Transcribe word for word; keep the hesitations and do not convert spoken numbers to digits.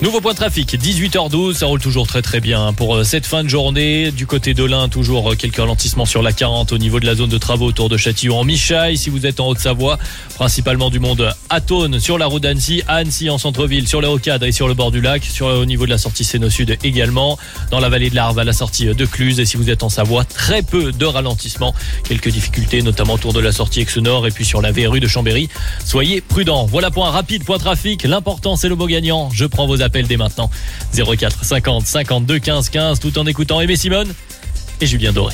Nouveau point de trafic, dix-huit heures douze, ça roule toujours très très bien pour cette fin de journée. Du côté de l'Ain, toujours quelques ralentissements sur la quarante au niveau de la zone de travaux autour de Châtillon en Michaille. Si vous êtes en Haute-Savoie, principalement du monde à Thônes sur la route d'Annecy, à Annecy en centre-ville, sur les rocades et sur le bord du lac, sur, au niveau de la sortie Séno-Sud également, dans la vallée de l'Arve à la sortie de Cluse. Et si vous êtes en Savoie, très peu de ralentissements, quelques difficultés notamment autour de la sortie Aix-Nord et puis sur la verrue de Chambéry. Soyez prudents. Voilà pour un rapide point trafic. L'important c'est le mot gagnant. Je prends vos appels dès maintenant. zéro quatre cinquante cinquante-deux quinze quinze tout en écoutant Aimé Simone et Julien Doré.